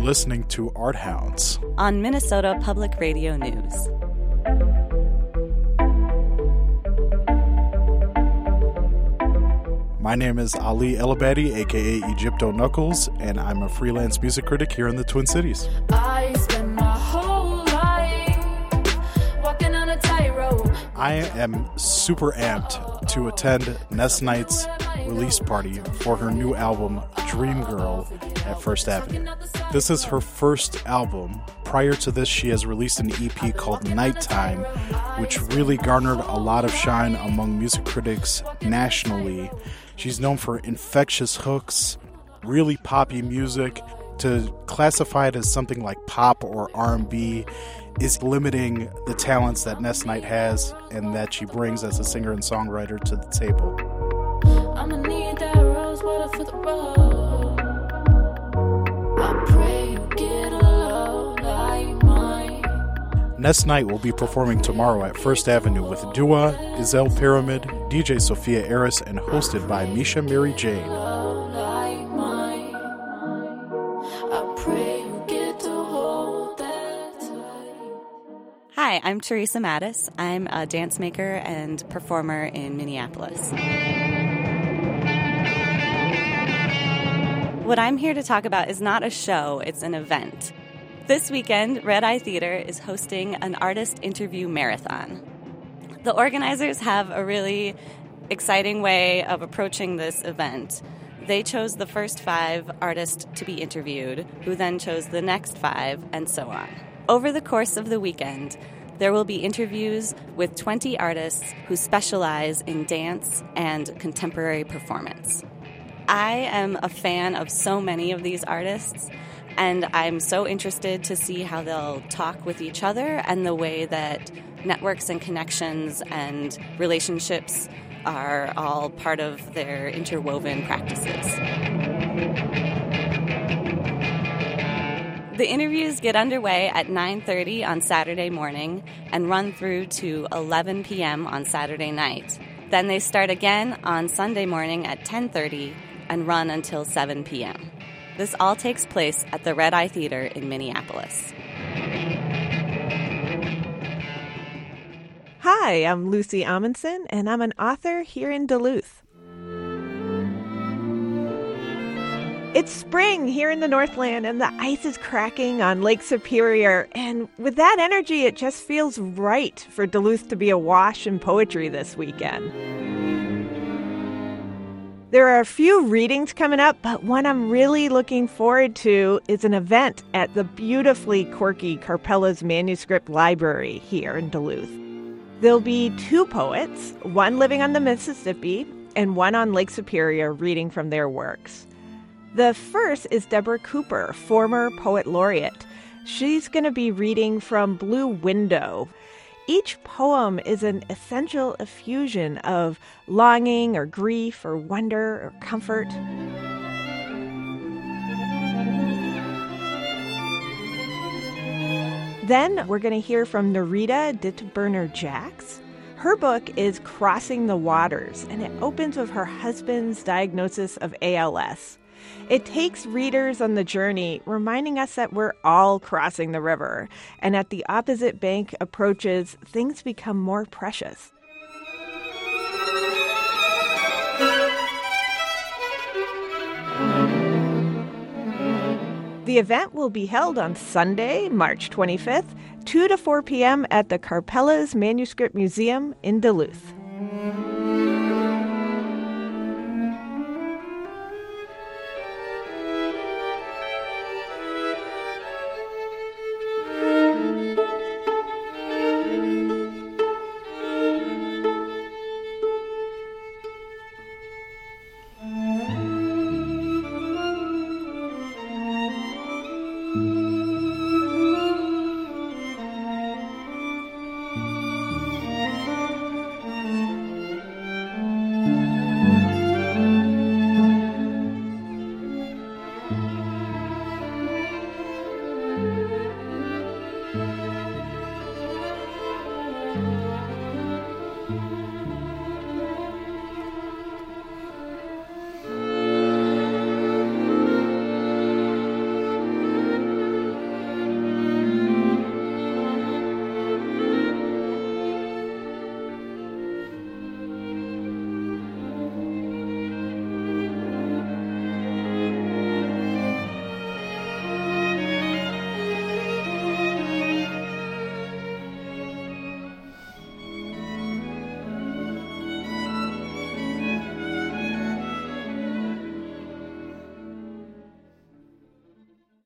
listening to Art Hounds on Minnesota Public Radio News. My name is Ali Elabadi, aka Egypto Knuckles, and I'm a freelance music critic here in the Twin Cities. I spent my whole life walking on a tightrope. I am super amped to attend Ness Knight's release party for her new album, Dream Girl, at First Avenue. This is her first album. Prior to this, she has released an EP called Nighttime, which really garnered a lot of shine among music critics nationally. She's known for infectious hooks, really poppy music. To classify it as something like pop or R&B is limiting the talents that Ness Knight has and that she brings as a singer and songwriter to the table. I'ma need that rose water for the road. I pray you get a love like mine. Ness Knight will be performing tomorrow at First Avenue with Dua, Isel Pyramid, DJ Sophia Eris, and hosted by Misha Mary Jane. Love like mine. I pray you get to hold that tight. Hi, I'm Teresa Mattis. I'm a dance maker and performer in Minneapolis. What I'm here to talk about is not a show, it's an event. This weekend, Red Eye Theater is hosting an artist interview marathon. The organizers have a really exciting way of approaching this event. They chose the first 5 artists to be interviewed, who then chose the next 5, and so on. Over the course of the weekend, there will be interviews with 20 artists who specialize in dance and contemporary performance. I am a fan of so many of these artists, and I'm so interested to see how they'll talk with each other and the way that networks and connections and relationships are all part of their interwoven practices. The interviews get underway at 9:30 on Saturday morning and run through to 11 p.m. on Saturday night. Then they start again on Sunday morning at 10:30 and run until 7 p.m. This all takes place at the Red Eye Theater in Minneapolis. Hi, I'm Lucy Amundsen, and I'm an author here in Duluth. It's spring here in the Northland, and the ice is cracking on Lake Superior. And with that energy, it just feels right for Duluth to be awash in poetry this weekend. There are a few readings coming up, but one I'm really looking forward to is an event at the beautifully quirky Carpella's Manuscript Library here in Duluth. There'll be 2 poets, one living on the Mississippi and one on Lake Superior, reading from their works. The first is Deborah Cooper, former poet laureate. She's going to be reading from Blue Window. Each poem is an essential effusion of longing or grief or wonder or comfort. Then we're going to hear from Nerita Dittberner-Jacks. Her book is Crossing the Waters, and it opens with her husband's diagnosis of ALS. It takes readers on the journey, reminding us that we're all crossing the river, and at the opposite bank approaches, things become more precious. The event will be held on Sunday, March 25th, 2 to 4 p.m. at the Carpella's Manuscript Museum in Duluth.